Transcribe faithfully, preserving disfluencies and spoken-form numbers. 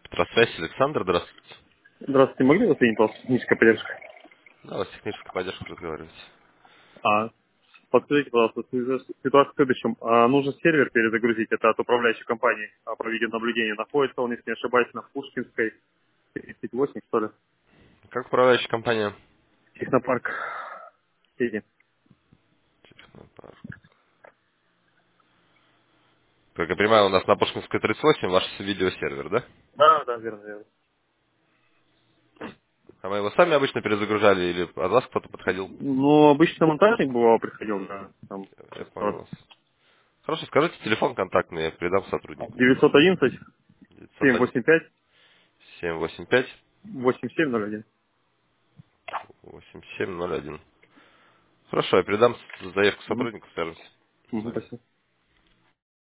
Петросвязь, Александр, здравствуйте. Здравствуйте, могли вы соединить, пожалуйста, техническая поддержка? Да, у вас техническая поддержка разговаривать. А, подскажите, пожалуйста, ситуация ситуация в следующем. А, нужно сервер перезагрузить, это от управляющей компании а, по видеонаблюдению. Находится он, если не ошибаюсь, на Пушкинской тридцать восемь, что ли, Как управляющая компания? технопарк Сети. Технопарк. Как я понимаю, у нас на Пушкинской тридцать восемь ваш видеосервер, да? Да, да, верно, верно. А мы его сами обычно перезагружали или от вас кто-то подходил? Ну, обычно монтажник бывал, приходил, да, там, Я понял вот, вас. Хорошо, скажите телефон контактный, я передам сотруднику. девятьсот одиннадцать девятьсот семь один восемь пять семь восемь пять восемь семь ноль один. восемь семь ноль один. Хорошо, я передам заявку Угу. сотруднику, свяжемся. Угу, Позвоним. спасибо.